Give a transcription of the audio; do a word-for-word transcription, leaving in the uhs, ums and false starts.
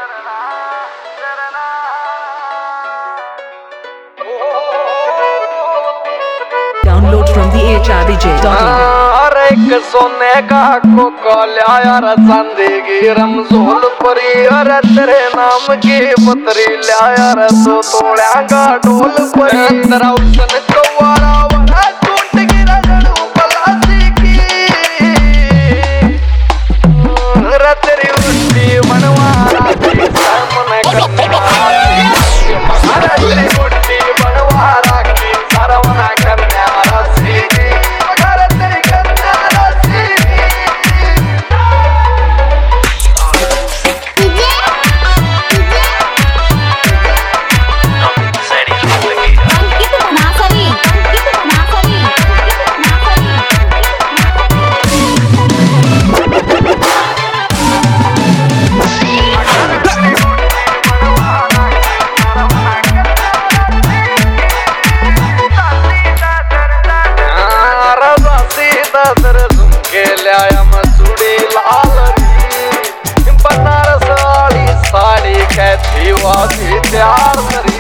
Download from the h r d j dot in. अरे एक सोने का कोका लाया रे चांदी की रमजोल परी, अरे तेरे नाम की पतरी लाया रे सो तोड़ा का ढोल परी। तेरा उसन कवारा वाला टूट गिरा जड़ू पलासी की, अरे तेरी उल्टी बनवारा की सामने करना, अरे तेरी उल्टी बनवारा की सामने करना रासी। लाया मसूड़ी लाल री, बनारस वाली साड़ी कैसी वादी तैयार करी।